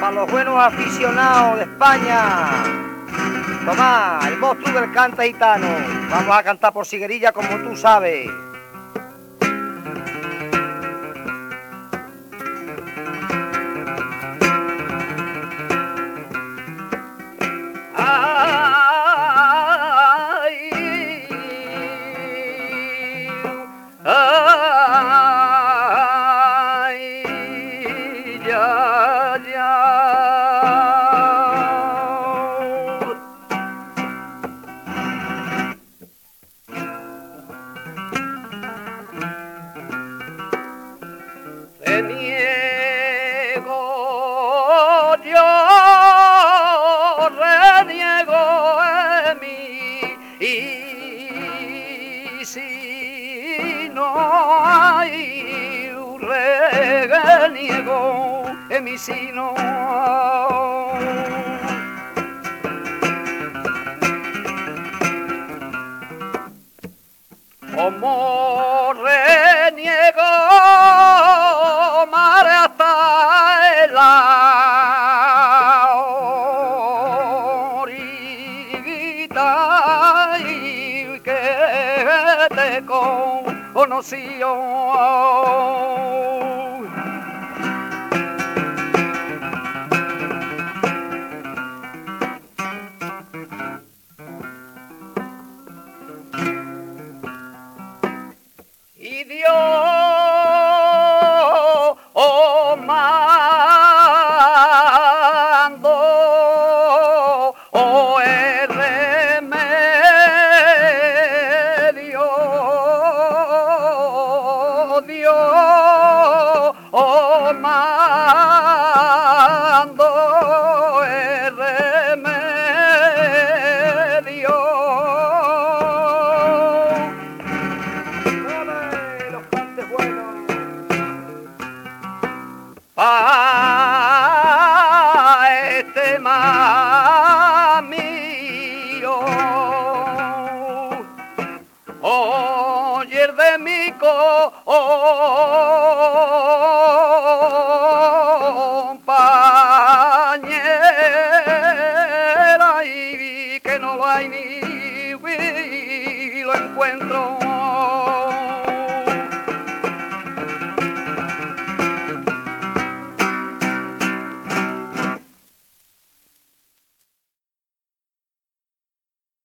para los buenos aficionados de España. Tomá, el monstruo del cante gitano. Vamos a cantar por Siguerilla como tú sabes. Sino como reniego mar hasta la orillita y que te conoció. Compañera y que no hay ni lo encuentro.